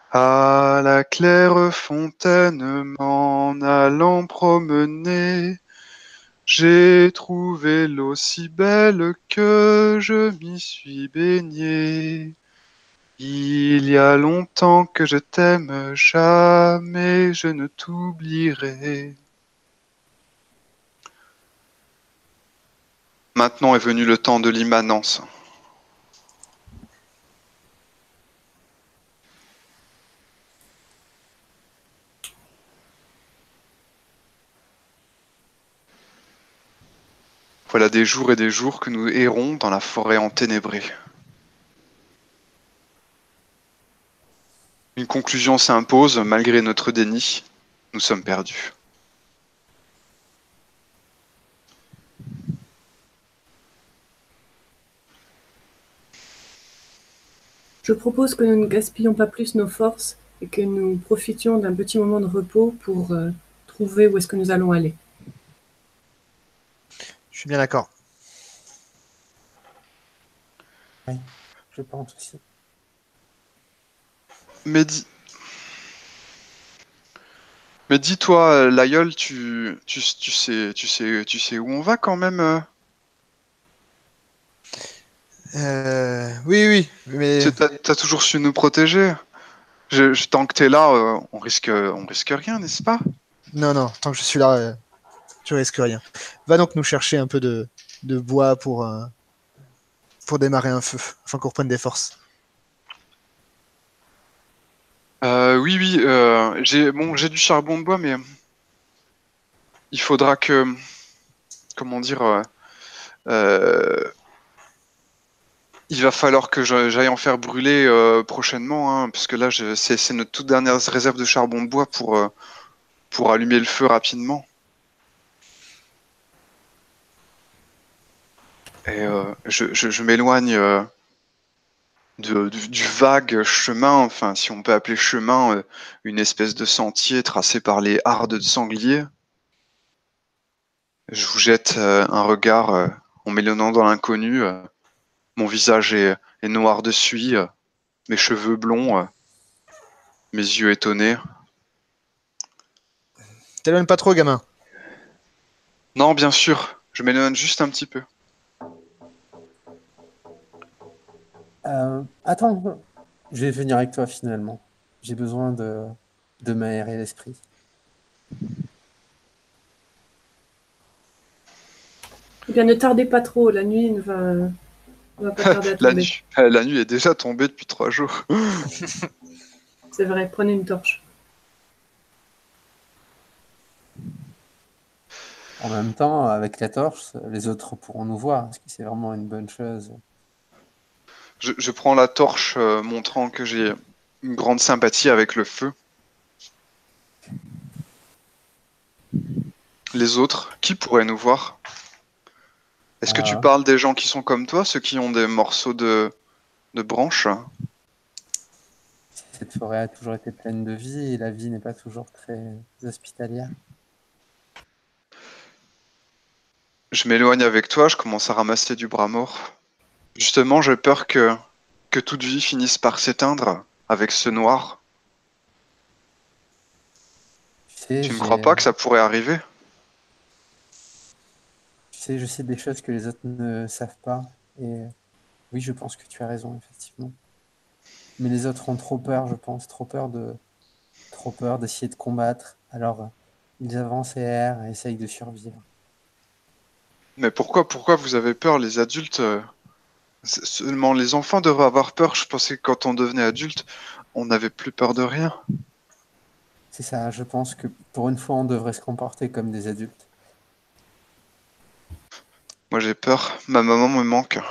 À la claire fontaine m'en allant promener, j'ai trouvé l'eau si belle que je m'y suis baigné. Il y a longtemps que je t'aime, jamais je ne t'oublierai. Maintenant est venu le temps de l'immanence. Voilà des jours et des jours que nous errons dans la forêt enténébrée. Une conclusion s'impose, malgré notre déni. Nous sommes perdus. Je propose que nous ne gaspillons pas plus nos forces et que nous profitions d'un petit moment de repos pour trouver où est-ce que nous allons aller. Je suis bien d'accord. Oui, je pense aussi. Mais dis-toi, l'aïeul, tu sais où on va quand même Oui, mais T'as toujours su nous protéger. Tant que t'es là, on risque rien, n'est-ce pas? non, tant que je suis là, tu risques rien. Va donc nous chercher un peu de bois pour démarrer un feu, afin qu'on reprenne des forces. Oui, j'ai du charbon de bois, mais il faudra que, comment dire, euh, il va falloir que j'aille en faire brûler prochainement, hein, parce que là, c'est notre toute dernière réserve de charbon de bois pour allumer le feu rapidement. Et je m'éloigne du vague chemin, enfin, si on peut appeler chemin, une espèce de sentier tracé par les hardes de sangliers. Je vous jette un regard en m'éloignant dans l'inconnu. Mon visage est noir de suie, mes cheveux blonds, mes yeux étonnés. T'éloignes pas trop, gamin. Non, bien sûr, je m'éloigne juste un petit peu. Attends, je vais venir avec toi finalement. J'ai besoin de m'aérer l'esprit. Eh bien, ne tardez pas trop, la nuit ne va pas tarder à tomber. La nuit est déjà tombée depuis 3 jours. C'est vrai, prenez une torche. En même temps, avec la torche, les autres pourront nous voir. Est-ce que c'est vraiment une bonne chose? Je prends la torche, montrant que j'ai une grande sympathie avec le feu. Les autres, qui pourraient nous voir? Est-ce que tu Ah, parles des gens qui sont comme toi, ceux qui ont des morceaux de branches? cette forêt a toujours été pleine de vie et la vie n'est pas toujours très hospitalière. Je m'éloigne avec toi, je commence à ramasser du bras mort. Justement, j'ai peur que toute vie finisse par s'éteindre avec ce noir. Tu sais, Tu ne crois pas que ça pourrait arriver? je sais des choses que les autres ne savent pas. Et oui, je pense que tu as raison, effectivement. Mais les autres ont trop peur, je pense, trop peur d'essayer de combattre. Alors, ils avancent et errent et essayent de survivre. Mais pourquoi vous avez peur, les adultes? Seulement les enfants devraient avoir peur. Je pensais que quand on devenait adulte, on n'avait plus peur de rien. C'est ça, je pense que pour une fois, on devrait se comporter comme des adultes. Moi j'ai peur, ma maman me manque.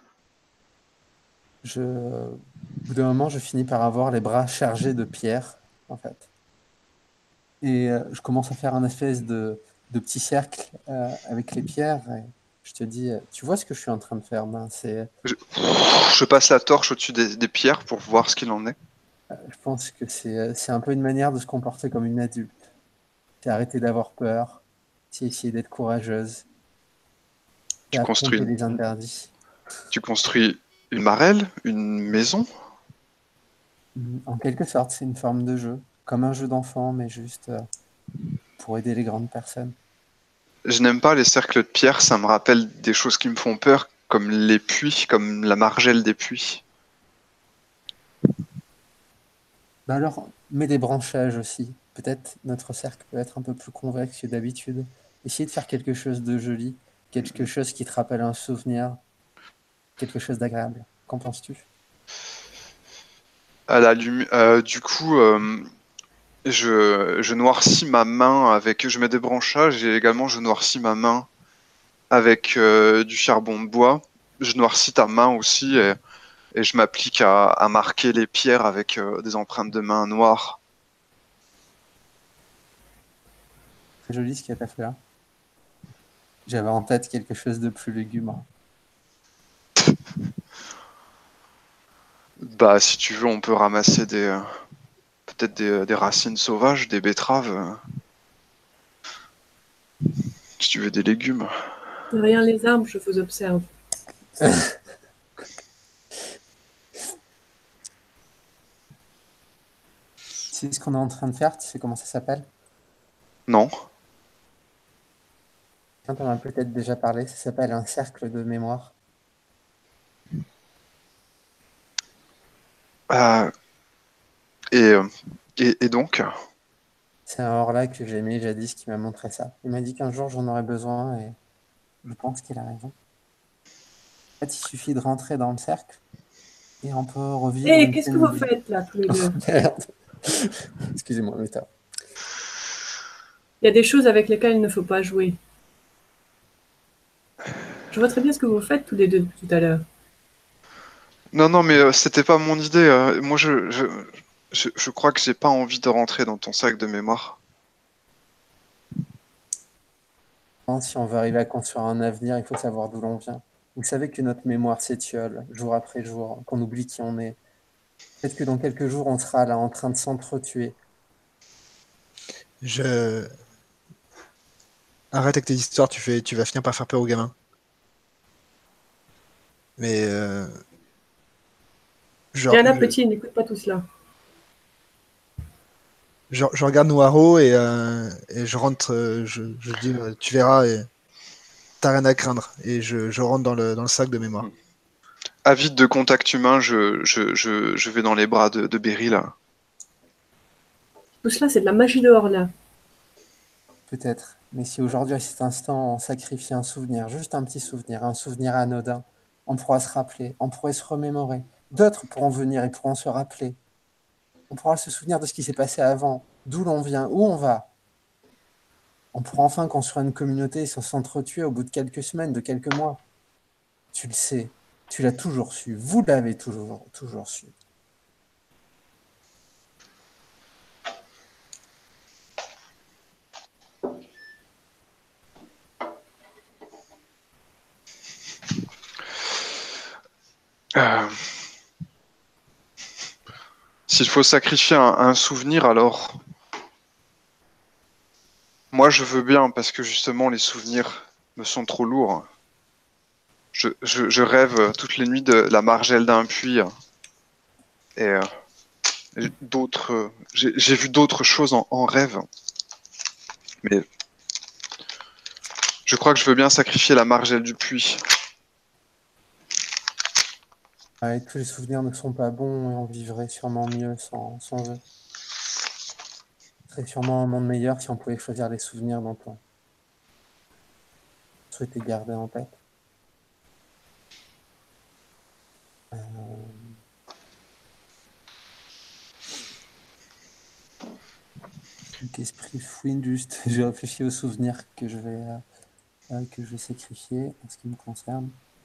Au bout d'un moment, je finis par avoir les bras chargés de pierres, en fait. Et je commence à faire un espèce de petit cercle avec les pierres. Et je te dis, tu vois ce que je suis en train de faire, ben, Je passe la torche au-dessus des pierres pour voir ce qu'il en est. je pense que c'est un peu une manière de se comporter comme une adulte. C'est arrêter d'avoir peur, c'est essayer d'être courageuse, c'est Tu construis affronter une, les interdits. tu construis une marelle, une maison. En quelque sorte, c'est une forme de jeu, comme un jeu d'enfant, mais juste pour aider les grandes personnes. Je n'aime pas les cercles de pierre, ça me rappelle des choses qui me font peur, comme les puits, comme la margelle des puits. Bah alors, mets des branchages aussi. Peut-être notre cercle peut être un peu plus convexe que d'habitude. Essayez de faire quelque chose de joli, quelque chose qui te rappelle un souvenir, quelque chose d'agréable. Qu'en penses-tu? Du coup, je noircis ma main avec. Je mets des branchages et également je noircis ma main avec du charbon de bois. Je noircis ta main aussi et je m'applique à marquer les pierres avec des empreintes de main noires. Très joli ce qu'il y a fait là. J'avais en tête quelque chose de plus lugubre. Bah, si tu veux, on peut ramasser peut-être des racines sauvages, des betteraves, si tu veux des légumes. Derrière les arbres, je vous observe. C'est ce qu'on est en train de faire, tu sais comment ça s'appelle? Non? Quand on en a peut-être déjà parlé, ça s'appelle un cercle de mémoire. Euh, et, euh, et donc? C'est un Horla que j'ai aimé jadis qui m'a montré ça. Il m'a dit qu'un jour j'en aurais besoin et je pense qu'il a raison. En fait, il suffit de rentrer dans le cercle et on peut revivre Hé, une qu'est-ce que scène vous de vie. faites là, tous les Oh, deux? merde. Excusez-moi, Meta. Il y a des choses avec lesquelles il ne faut pas jouer. Je vois très bien ce que vous faites tous les deux depuis tout à l'heure. Non, non, mais c'était pas mon idée. Moi, je crois que j'ai pas envie de rentrer dans ton sac de mémoire. Si on veut arriver à construire un avenir, il faut savoir d'où l'on vient. Vous savez que notre mémoire s'étiole jour après jour, qu'on oublie qui on est. Peut-être que dans quelques jours, on sera là en train de s'entretuer. Je... Arrête avec tes histoires, tu vas finir par faire peur aux gamins. Mais genre, Diana, petit, n'écoute pas tout cela. je regarde Noiro et je rentre, je dis, tu verras, et t'as rien à craindre. Et je rentre dans le sac de mémoire. Avide de contact humain, je vais dans les bras de Berry, là. Tout cela, c'est de la magie dehors là. Peut-être. Mais si aujourd'hui, à cet instant, on sacrifie un souvenir, juste un souvenir anodin, on pourra se rappeler, on pourrait se remémorer. D'autres pourront venir et pourront se rappeler. On pourra se souvenir de ce qui s'est passé avant, d'où l'on vient, où on va. On pourra enfin construire une communauté sans s'entretuer au bout de quelques semaines, de quelques mois. Tu le sais, tu l'as toujours su, vous l'avez toujours su. Euh, S'il faut sacrifier un souvenir, alors moi je veux bien parce que justement les souvenirs me sont trop lourds. Je rêve toutes les nuits de la margelle d'un puits et j'ai vu d'autres choses en rêve, mais je crois que je veux bien sacrifier la margelle du puits. Ouais, tous les souvenirs ne sont pas bons et on vivrait sûrement mieux sans eux. Ce serait sûrement un monde meilleur si on pouvait choisir les souvenirs dont on souhaitait garder en tête. Euh, Qu'esprit fouine juste. J'ai réfléchi aux souvenirs que je vais sacrifier en ce qui me concerne.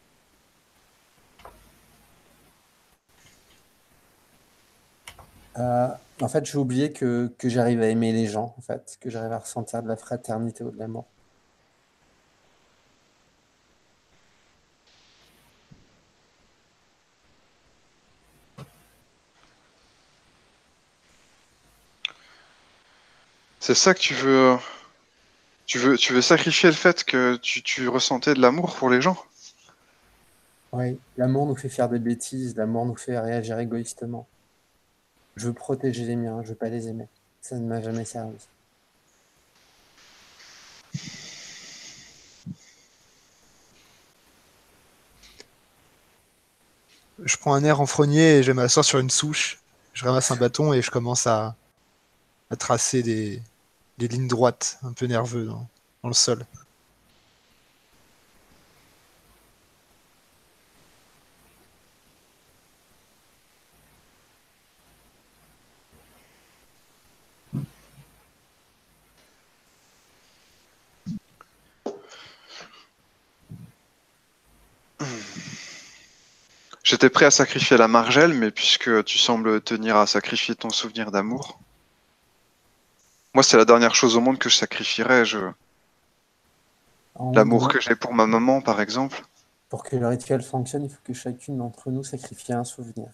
En fait, j'ai oublié que j'arrive à aimer les gens, en fait, que j'arrive à ressentir de la fraternité ou de l'amour. C'est ça que tu veux. Tu veux sacrifier le fait que tu ressentais de l'amour pour les gens? Oui, l'amour nous fait faire des bêtises, l'amour nous fait réagir égoïstement. Je veux protéger les miens, je veux pas les aimer. Ça ne m'a jamais servi. Je prends un air renfrogné et je m'assois sur une souche. Je ramasse un bâton et je commence à tracer des lignes droites, un peu nerveux dans le sol. J'étais prêt à sacrifier la margelle, mais puisque tu sembles tenir à sacrifier ton souvenir d'amour, moi c'est la dernière chose au monde que je sacrifierais. L'amour que j'ai pour ma maman, par exemple. Pour que le rituel fonctionne, il faut que chacune d'entre nous sacrifie un souvenir.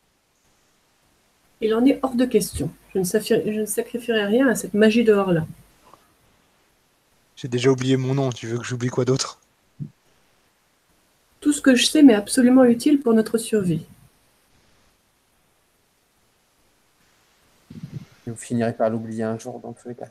Il en est hors de question. Je ne sacrifierai rien à cette magie dehors-là. J'ai déjà oublié mon nom, tu veux que j'oublie quoi d'autre? Tout ce que je sais m'est absolument utile pour notre survie. Et vous finirez par l'oublier un jour, dans tous les cas.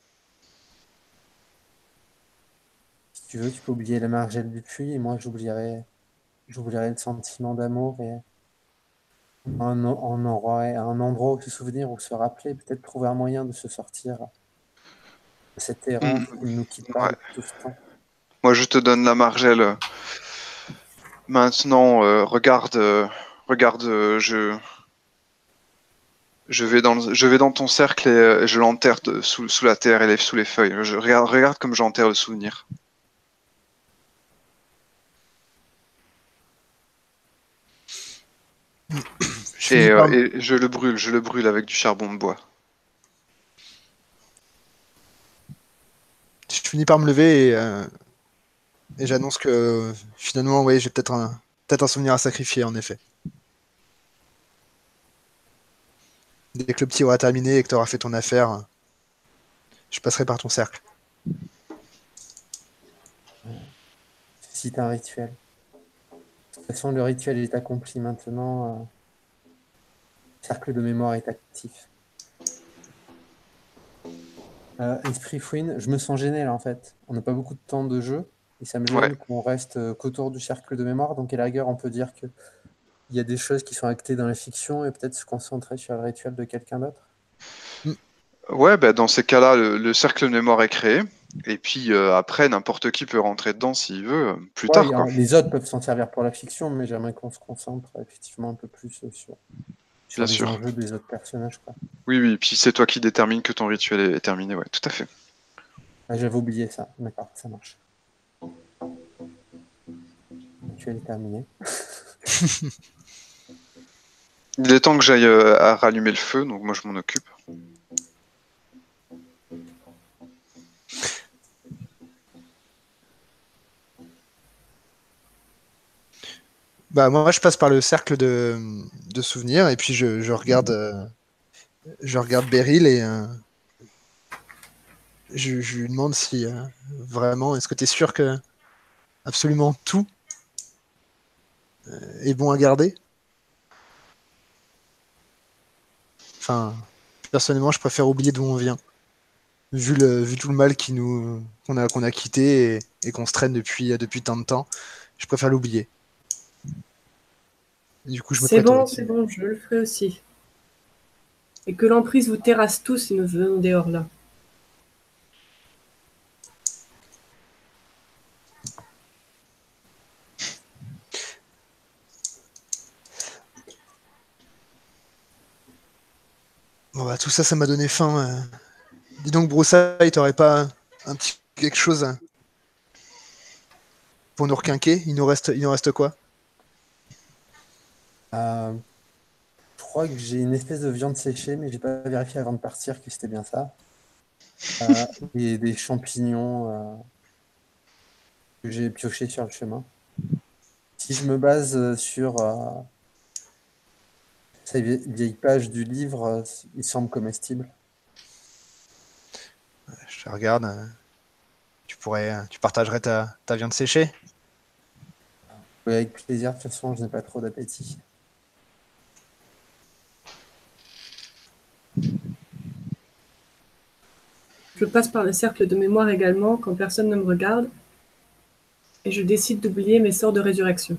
Si tu veux, tu peux oublier la margelle du puits, et moi j'oublierai le sentiment d'amour, et on aurait un endroit où se souvenir, où se rappeler, peut-être trouver un moyen de se sortir de cette errance qui ne nous quitte pas Ouais. depuis tout ce temps. Moi je te donne la margelle. Maintenant, regarde, je vais dans ton cercle et je l'enterre sous la terre et sous les feuilles. Regarde comme j'enterre le souvenir. Et je le brûle avec du charbon de bois. Je finis par me lever et j'annonce que finalement, oui, j'ai peut-être un souvenir à sacrifier, en effet. Dès que le petit aura terminé et que tu auras fait ton affaire, je passerai par ton cercle. Si tu as un rituel. De toute façon, le rituel est accompli maintenant. Le cercle de mémoire est actif. Esprit Fouine, je me sens gêné là en fait. On n'a pas beaucoup de temps de jeu et ça me gêne qu'on reste qu'autour du cercle de mémoire. Donc à la rigueur, on peut dire qu'il y a des choses qui sont actées dans la fiction et peut-être se concentrer sur le rituel de quelqu'un d'autre. Ouais, bah, dans ces cas-là, le cercle de mémoire est créé. Et puis après, n'importe qui peut rentrer dedans s'il veut, plus tard, Ouais, quoi. les autres peuvent s'en servir pour la fiction, mais j'aimerais qu'on se concentre effectivement un peu plus sur Bien les sûr. enjeux des autres personnages, quoi. Oui, oui, puis c'est toi qui détermine que ton rituel est terminé, ouais, tout à fait. Ah, j'avais oublié ça. D'accord, ça marche. Le rituel est terminé. Il est temps que j'aille à rallumer le feu, donc moi je m'en occupe. Bah moi je passe par le cercle de souvenirs et puis je regarde Beryl et je lui demande si vraiment est-ce que tu es sûr que absolument tout est bon à garder? Enfin, personnellement je préfère oublier d'où on vient. Vu tout le mal qu'on a quitté et qu'on se traîne depuis tant de temps, je préfère l'oublier. Du coup, je me C'est prête au bon, rituel. je le ferai aussi. Et que l'emprise vous terrasse tous si nous venons dehors là. Bon, bah, tout ça, ça m'a donné faim. Dis donc, Broussaille, t'aurais pas un petit quelque chose pour nous requinquer? Il nous reste quoi? Je crois que j'ai une espèce de viande séchée, mais j'ai pas vérifié avant de partir que c'était bien ça. Et des champignons que j'ai piochés sur le chemin. Si je me base sur ces vieilles pages du livre, il semble comestible. Je te regarde. Tu partagerais ta viande séchée? Oui, avec plaisir, de toute façon, je n'ai pas trop d'appétit. Je passe par le cercle de mémoire également quand personne ne me regarde et je décide d'oublier mes sorts de résurrection.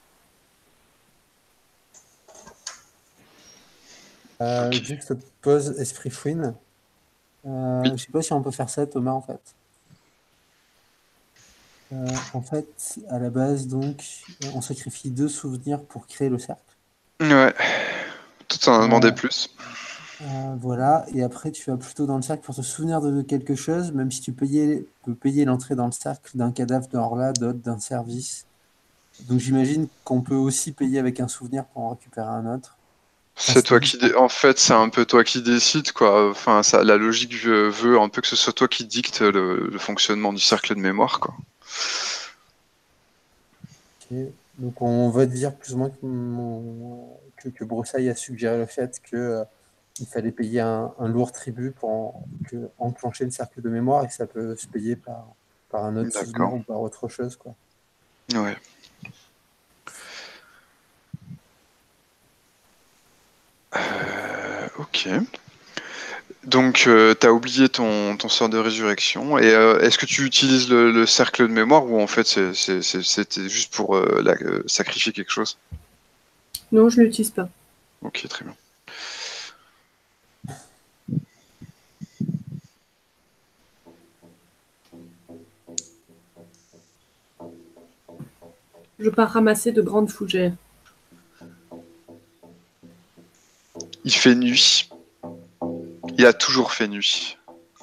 Ok. Juste pause, esprit fouine. Oui. Je sais pas si on peut faire ça, Thomas, en fait. En fait, à la base, donc, on sacrifie 2 souvenirs pour créer le cercle. Ouais. Tout en a demandé Euh, plus. voilà, et après, tu vas plutôt dans le cercle pour te souvenir de quelque chose, même si tu peux payer l'entrée dans le cercle d'un cadavre d'un Horla, d'autre d'un service. Donc, j'imagine qu'on peut aussi payer avec un souvenir pour en récupérer un autre. Enfin, C'est c'est toi qui différent. en fait, c'est un peu toi qui décides, quoi. Enfin, ça, la logique veut un peu que ce soit toi qui dicte le fonctionnement du cercle de mémoire, quoi. Ok. Donc, on va dire plus ou moins que Broussaille a suggéré le fait que il fallait payer un lourd tribut pour enclencher le cercle de mémoire et que ça peut se payer par un autre souvenir D'accord. ou par autre chose, quoi. Ouais. Ok. Donc, t'as oublié ton sort de résurrection. Et est-ce que tu utilises le cercle de mémoire ou en fait c'était juste pour sacrifier quelque chose? Non, je ne l'utilise pas. Ok, très bien. Je pars ramasser de grandes fougères. Il fait nuit. Il a toujours fait nuit.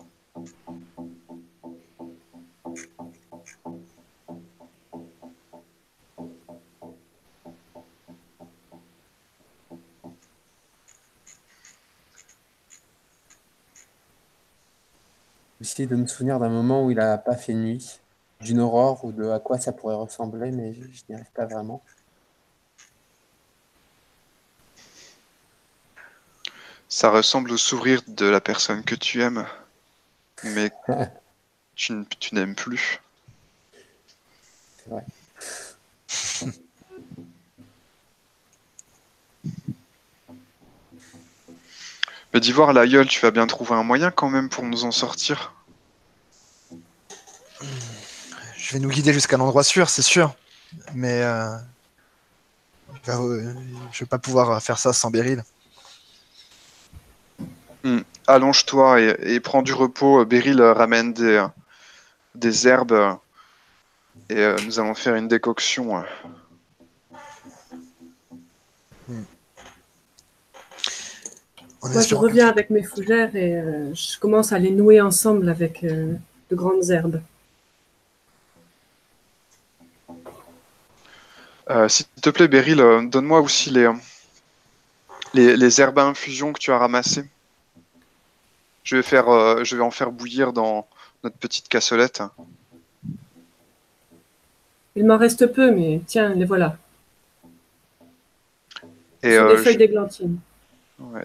J'essaie de me souvenir d'un moment où il n'a pas fait nuit, d'une aurore ou de à quoi ça pourrait ressembler, mais je n'y arrive pas vraiment. Ça ressemble au sourire de la personne que tu aimes, mais tu n'aimes plus. C'est vrai. Mais d'Ivoire, la gueule, tu vas bien trouver un moyen quand même pour nous en sortir. Je vais nous guider jusqu'à l'endroit sûr, c'est sûr. Mais je vais pas pouvoir faire ça sans Beryl. Allonge-toi et prends du repos. Beryl ramène des herbes et nous allons faire une décoction. En Moi, je espérant que... reviens avec mes fougères et je commence à les nouer ensemble avec de grandes herbes. S'il te plaît, Beryl, donne-moi aussi les herbes à infusion que tu as ramassées. Je vais en faire bouillir dans notre petite cassolette. Il m'en reste peu, mais tiens, les voilà. Ce Et sont des feuilles d'églantine. ouais,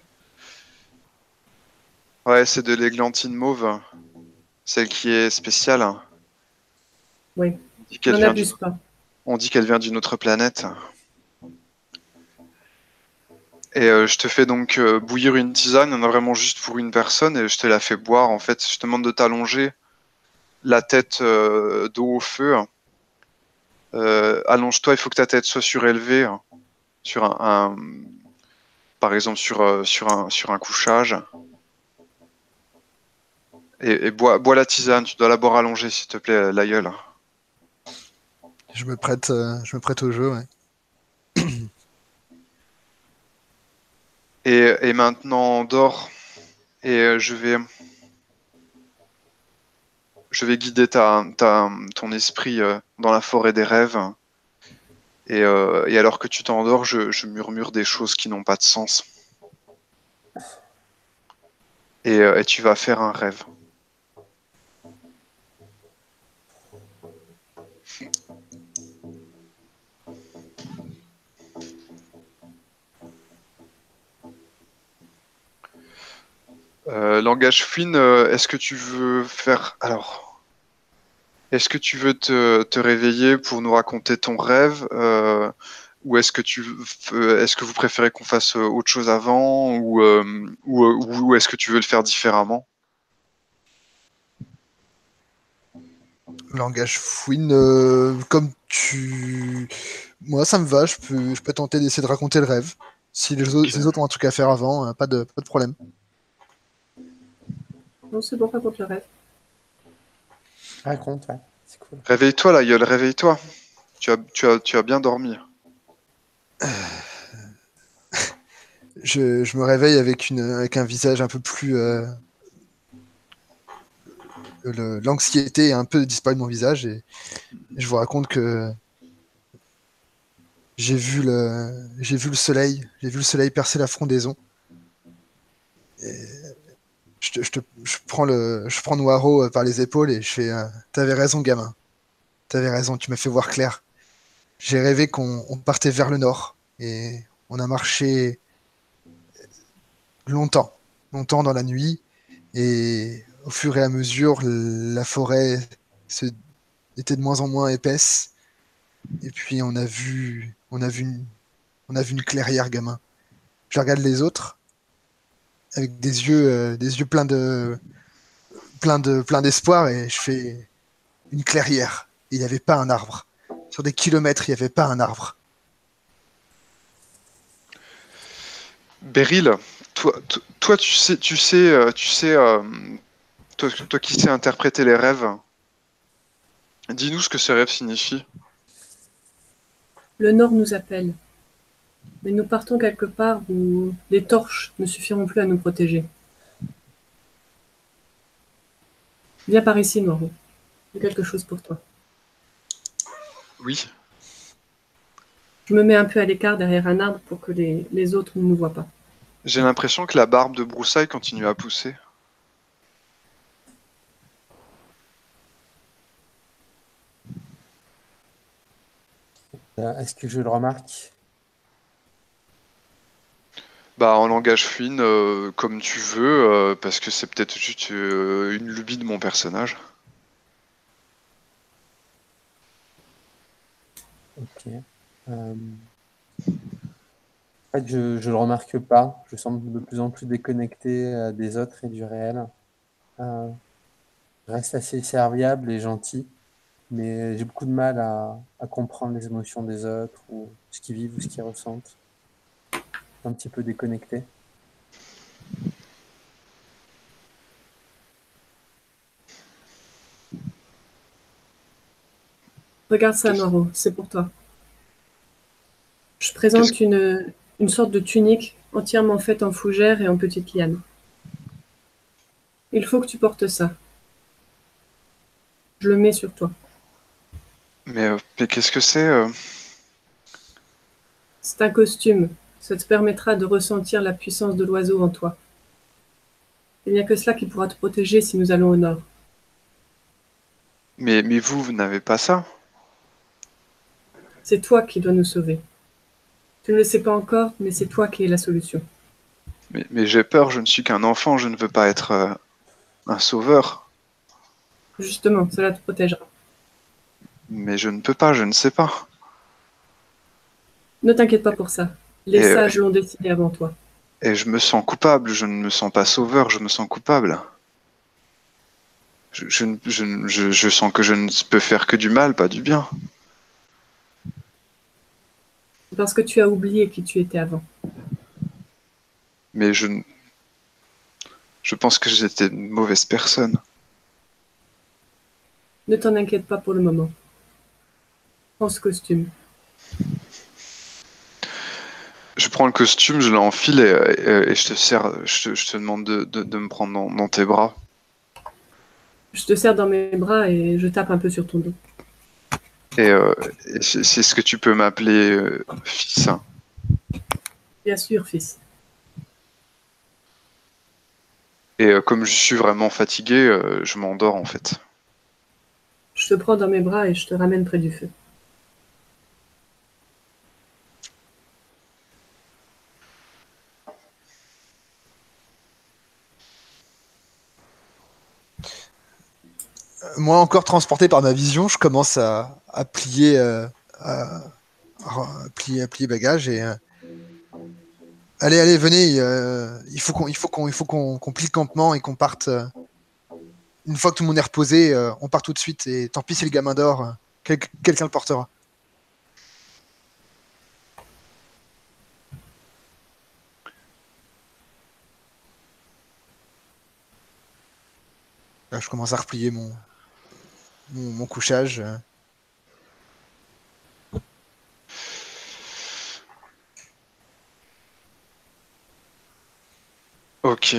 ouais, c'est de l'églantine mauve, celle qui est spéciale. Oui, On dit qu'elle n'en vient abuse pas. on dit qu'elle vient d'une autre planète. Et je te fais donc bouillir une tisane, il y en a vraiment juste pour une personne, et je te la fais boire. En fait, je te demande de t'allonger, la tête dos au feu. Allonge-toi, il faut que ta tête soit surélevée sur par exemple sur un couchage. Et bois la tisane, tu dois la boire allongée, s'il te plaît, la gueule. je me prête au jeu, ouais. Et maintenant, dors, et je vais guider ton esprit dans la forêt des rêves. Et alors que tu t'endors, je murmure des choses qui n'ont pas de sens. Et tu vas faire un rêve. Langage fluide, est-ce que tu veux faire... Alors, est-ce que tu veux te réveiller pour nous raconter ton rêve ou est-ce que vous préférez qu'on fasse autre chose avant ou est-ce que tu veux le faire différemment? Langage fouine, comme tu... Moi, ça me va, je peux tenter d'essayer de raconter le rêve. Si Ok. les autres ont un truc à faire avant, pas de problème. Non, c'est bon, raconte le rêve. Raconte, ouais, c'est cool. Réveille-toi, la gueule, réveille-toi. Tu as bien dormi. Je me réveille avec, avec un visage un peu plus... l'anxiété a un peu disparu de mon visage et je vous raconte que j'ai vu le soleil percer la frondaison. Et je prends Noiro par les épaules et je fais t'avais raison, gamin. T'avais raison, tu m'as fait voir clair. J'ai rêvé qu'on partait vers le nord et on a marché longtemps, longtemps dans la nuit et au fur et à mesure, la forêt se, était de moins en moins épaisse et puis on a vu une clairière, gamin. Je regarde les autres avec des yeux plein d'espoir et je fais une clairière. Il n'y avait pas un arbre. Sur des kilomètres, il n'y avait pas un arbre. Beryl, toi, toi qui sais interpréter les rêves, dis-nous ce que ces rêves signifient. Le nord nous appelle, mais nous partons quelque part où les torches ne suffiront plus à nous protéger. Viens par ici, Noiro. J'ai quelque chose pour toi. Oui. Je me mets un peu à l'écart derrière un arbre pour que les autres ne nous voient pas. J'ai l'impression que la barbe de broussailles continue à pousser. Est-ce que je le remarque? Bah, en langage fluide, comme tu veux, parce que c'est peut-être juste une lubie de mon personnage. Ok. En fait, je le remarque pas. Je semble de plus en plus déconnecté des autres et du réel. Euh, je reste assez serviable et gentil, mais j'ai beaucoup de mal à comprendre les émotions des autres ou ce qu'ils vivent ou ce qu'ils ressentent. Un petit peu déconnecté. Regarde ça, Qu'est-ce Noiro, c'est pour toi. Je qu'est-ce- présente une sorte de tunique entièrement faite en fougère et en petites lianes. Il faut que tu portes ça. Je le mets sur toi. mais qu'est-ce que c'est C'est un costume. Ça te permettra de ressentir la puissance de l'oiseau en toi. Il n'y a que cela qui pourra te protéger si nous allons au nord. mais vous n'avez pas ça? C'est toi qui dois nous sauver. Tu ne le sais pas encore, mais c'est toi qui es la solution. Mais j'ai peur, je ne suis qu'un enfant, je ne veux pas être un sauveur. Justement, cela te protégera. Mais je ne peux pas, je ne sais pas. Ne t'inquiète pas pour ça. Les Et, sages l'ont décidé avant toi. et je me sens coupable, je ne me sens pas sauveur, je me sens coupable. Je sens que je ne peux faire que du mal, pas du bien. C'est parce que tu as oublié qui tu étais avant. Mais je pense que j'étais une mauvaise personne. Ne t'en inquiète pas pour le moment. Prends ce costume. Je prends le costume, je l'enfile et je te sers, je te demande de me prendre dans tes bras. Je te serre dans mes bras et je tape un peu sur ton dos. Et, euh, et c'est ce que tu peux m'appeler fils, hein. Bien sûr, fils. Et comme je suis vraiment fatigué, je m'endors en fait. Je te prends dans mes bras et je te ramène près du feu. Moi, encore transporté par ma vision, je commence à plier, à plier bagage et allez, venez, il faut qu'on plie le campement et qu'on parte une fois que tout le monde est reposé, on part tout de suite. Et tant pis si le gamin dort, quelqu'un le portera. Là, je commence à replier mon couchage. Ok.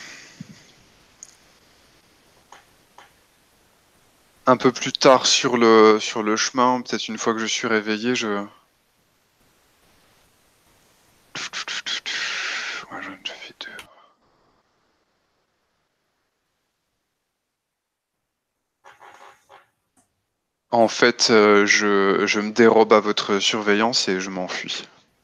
Un peu plus tard sur le chemin, peut-être une fois que je suis réveillé, je... Ouais, j'en ai déjà fait 2. En fait, je me dérobe à votre surveillance et je m'enfuis.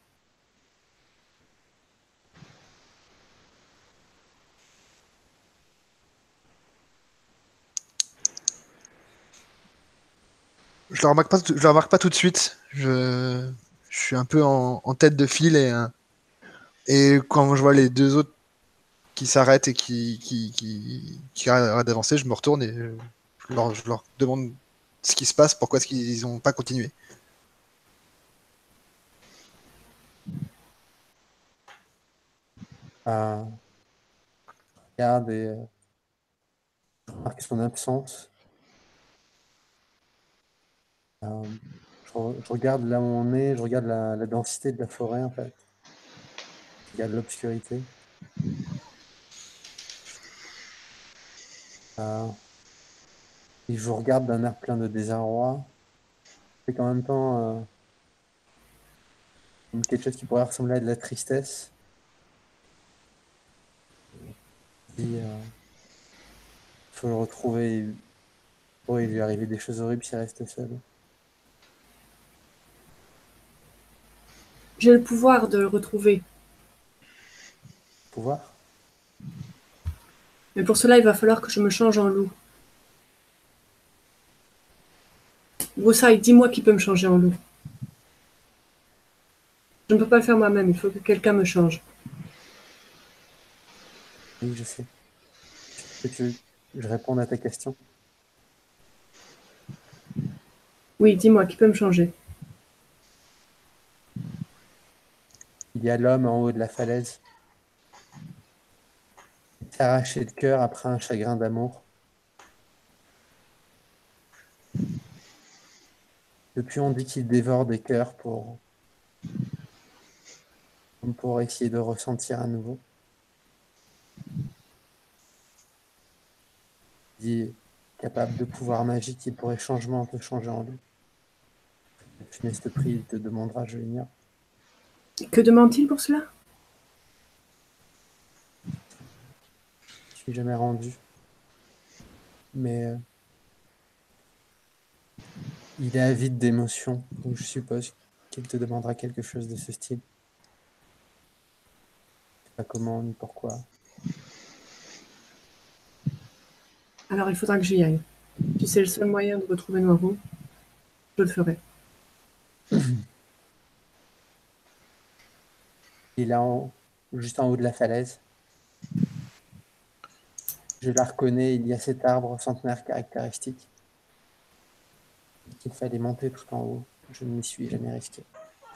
Je le remarque pas tout de suite. Je suis un peu en tête de file et quand je vois les deux autres qui s'arrêtent et qui arrêtent d'avancer, je me retourne et je leur demande ce qui se passe, pourquoi est-ce qu'ils n'ont pas continué. Ah, regarde et remarque son absence. Euh, je regarde là où on est, je regarde la densité de la forêt en fait. Je regarde l'obscurité. Euh, et je vous regarde d'un air plein de désarroi. Et qu'en même temps, comme quelque chose qui pourrait ressembler à de la tristesse. Il faut le retrouver. Il pourrait lui arriver des choses horribles s'il reste seul. J'ai le pouvoir de le retrouver. Pouvoir? Mais pour cela, il va falloir que je me change en loup. Broussaille, dis-moi qui peut me changer en loup. Je ne peux pas le faire moi-même, il faut que quelqu'un me change. Oui, je sais. Est-ce que tu veux que je réponde à ta question? Oui, dis-moi qui peut me changer. Il y a l'homme en haut de la falaise. Il s'est arraché le cœur après un chagrin d'amour. Depuis, on dit qu'il dévore des cœurs pour essayer de ressentir à nouveau. Il dit capable de pouvoir magique, il pourrait changement te changer en lui. Le funeste prix, il te demandera, je l'ignore. Que demande-t-il pour cela? Je suis jamais rendu. Mais il est avide d'émotions, donc je suppose qu'il te demandera quelque chose de ce style. Je sais pas comment ni pourquoi. Alors il faudra que j'y aille. Si c'est le seul moyen de retrouver Noirou, je le ferai. Il est juste en haut de la falaise. Je la reconnais, il y a cet arbre centenaire caractéristique qu'il fallait monter tout en haut. Je ne m'y suis jamais risqué.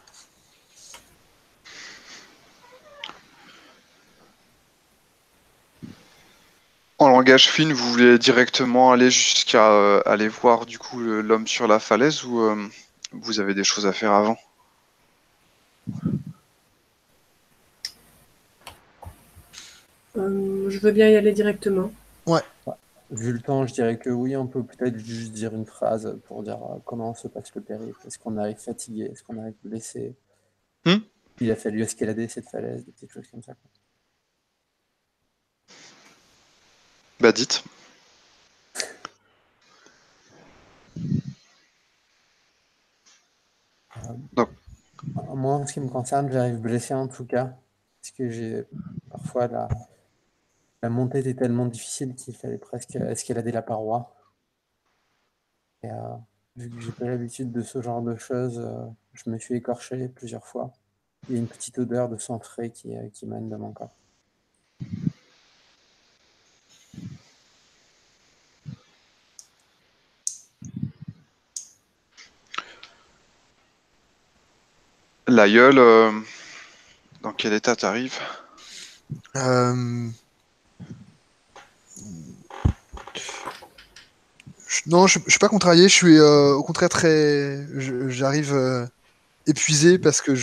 En langage fin, vous voulez directement aller jusqu'à aller voir du coup l'homme sur la falaise ou vous avez des choses à faire avant? Je veux bien y aller directement. Ouais. Vu le temps, je dirais que oui, on peut peut-être juste dire une phrase pour dire comment se passe le périple. Est-ce qu'on arrive fatigué? Est-ce qu'on arrive blessé? Hmm. Il a fallu escalader cette falaise, des petites choses comme ça. Bah dites. Donc, Moi, en ce qui me concerne, j'arrive blessé en tout cas, parce que j'ai parfois la montée était tellement difficile qu'il fallait presque escalader la paroi. Et vu que j'ai pas l'habitude de ce genre de choses, je me suis écorché plusieurs fois. Il y a une petite odeur de sang frais qui émane de mon corps. L'aïeul, dans quel état t'arrives? Euh, non, je suis pas contrarié, je suis au contraire j'arrive épuisé parce que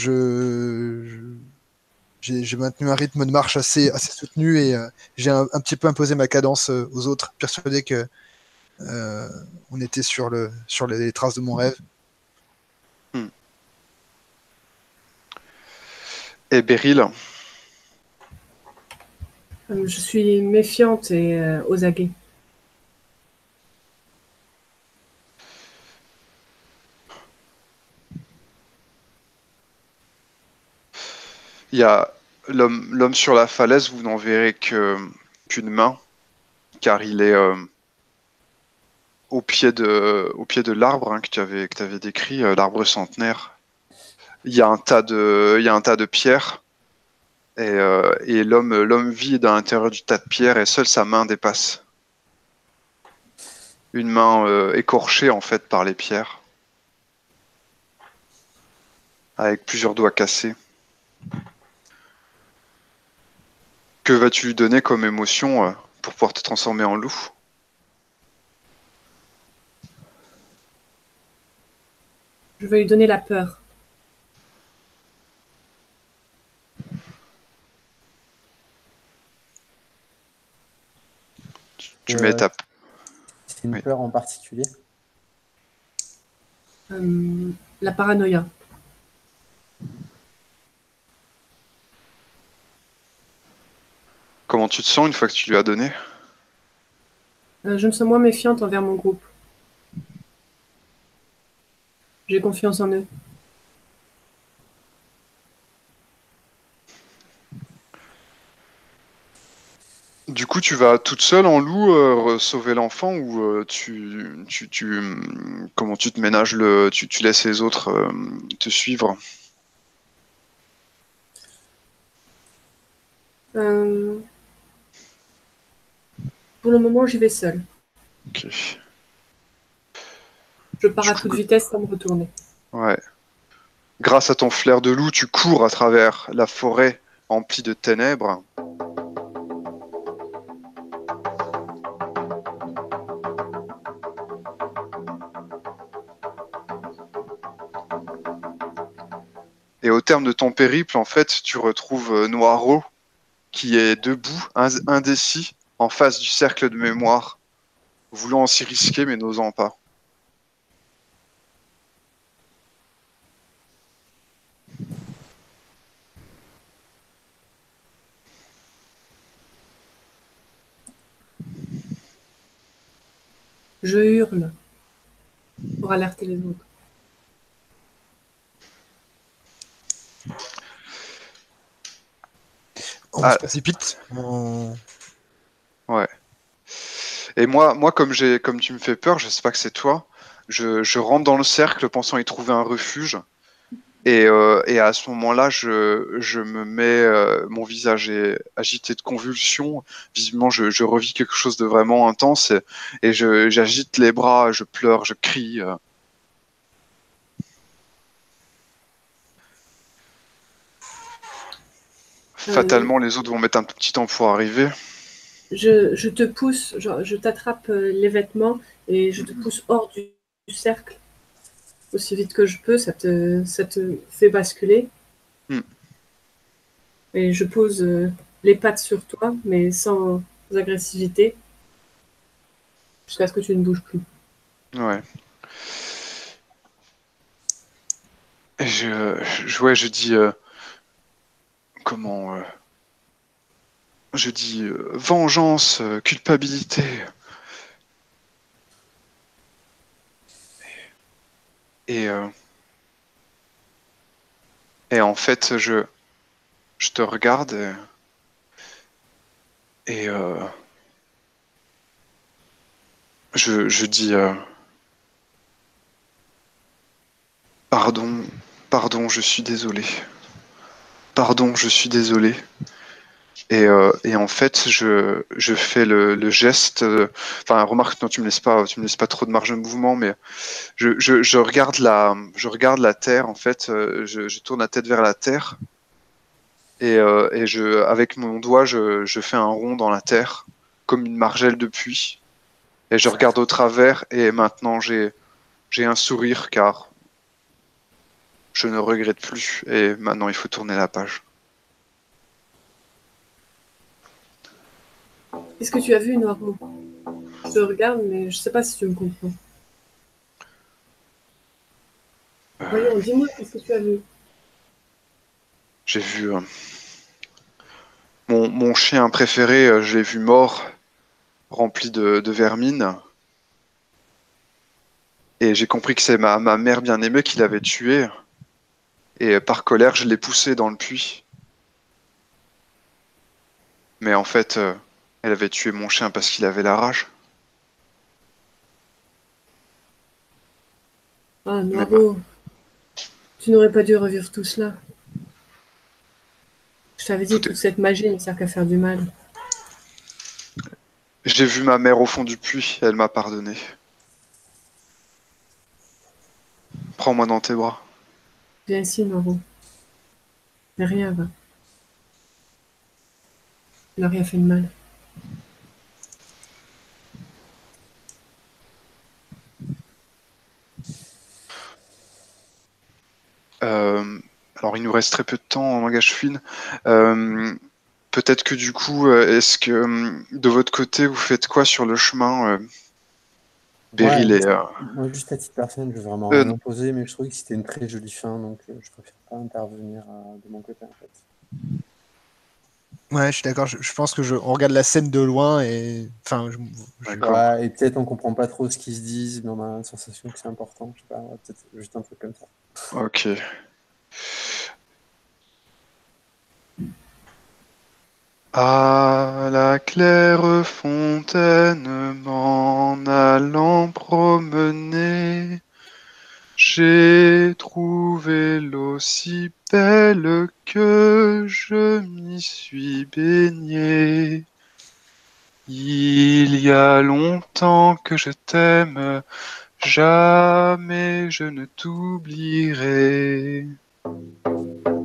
j'ai maintenu un rythme de marche assez soutenu et j'ai un petit peu imposé ma cadence aux autres, persuadé que euh, on était sur les traces de mon rêve. Hmm. Et Beryl? Je suis méfiante et aux aguets. Il y a l'homme sur la falaise, vous n'en verrez qu'une main, car il est au pied de l'arbre hein, que tu avais décrit, l'arbre centenaire. Il y a un tas de pierres, et l'homme vide à l'intérieur du tas de pierres, et seule sa main dépasse. Une main écorchée en fait par les pierres, avec plusieurs doigts cassés. Que vas-tu lui donner comme émotion pour pouvoir te transformer en loup? Je vais lui donner la peur. Tu mets ta... C'est une Oui. peur en particulier? La paranoïa. Comment tu te sens une fois que tu lui as donné? Je me sens moins méfiante envers mon groupe. J'ai confiance en eux. Du coup, tu vas toute seule en loup sauver l'enfant ou comment tu te ménages tu laisses les autres te suivre? Euh, pour le moment, j'y vais seule. Ok. Je pars Du à coup, toute vitesse sans me retourner. ouais. Grâce à ton flair de loup, tu cours à travers la forêt emplie de ténèbres. Et au terme de ton périple, en fait, tu retrouves Noiro qui est debout, indécis, en face du cercle de mémoire, voulant s'y risquer mais n'osant pas. Je hurle pour alerter les autres. On se Ah, précipite. ouais. Et moi comme tu me fais peur, je sais pas que c'est toi, je rentre dans le cercle pensant y trouver un refuge. Et à ce moment-là, je me mets, mon visage est agité de convulsions. Visiblement, je revis quelque chose de vraiment intense et j'agite les bras, je pleure, je crie. Euh, Fatalement, les autres vont mettre un tout petit temps pour arriver. je te pousse, je t'attrape les vêtements et je te pousse hors du cercle aussi vite que je peux. Ça te fait basculer. Hmm. Et je pose les pattes sur toi, mais sans agressivité, jusqu'à ce que tu ne bouges plus. Ouais. Et ouais, je dis comment je dis vengeance, culpabilité. Et, euh, et en fait, je te regarde et je dis pardon, pardon, je suis désolé. Pardon, je suis désolé. Et en fait, je fais le geste. Enfin, remarque, non, tu me laisses pas trop de marge de mouvement, mais je regarde la terre. En fait, je tourne la tête vers la terre et avec mon doigt, je fais un rond dans la terre, comme une margelle de puits. Et je regarde au travers. Et maintenant, j'ai un sourire car je ne regrette plus. Et maintenant, il faut tourner la page. Qu'est-ce que tu as vu, Noirmont? Je te regarde, mais je sais pas si tu me comprends. Voyons, dis-moi, qu'est-ce que tu as vu? J'ai vu mon chien préféré, je l'ai vu mort, rempli de vermine. Et j'ai compris que c'est ma mère bien-aimée qui l'avait tué. Et par colère, je l'ai poussée dans le puits. Mais en fait, elle avait tué mon chien parce qu'il avait la rage. Ah, Mais ma- Noirmont, tu n'aurais pas dû revivre tout cela. Je t'avais dit, tout est- toute cette magie ne sert qu'à faire du mal. J'ai vu ma mère au fond du puits, elle m'a pardonné. Prends-moi dans tes bras. Viens ici, Noirmont. Mais rien va. Tu n'as rien fait de mal. Euh, alors, il nous reste très peu de temps en langage fluide. Euh, Peut-être que du coup, est-ce que de votre côté, vous faites quoi sur le chemin, Ouais, Beryl et... moi, juste à titre personnel, je veux vraiment euh, rien imposer, mais je trouvais que c'était une très jolie fin, donc je préfère pas intervenir de mon côté, en fait. Ouais, je suis d'accord. Je pense que on regarde la scène de loin et. Enfin, D'accord. Ouais, et peut-être on comprend pas trop ce qu'ils se disent, mais on a la sensation que c'est important. Je sais pas, ouais, peut-être juste un truc comme ça. Ok. À la claire fontaine, m'en allant promener, j'ai trouvé l'eau si belle que je m'y suis baigné. Il y a longtemps que je t'aime, jamais je ne t'oublierai.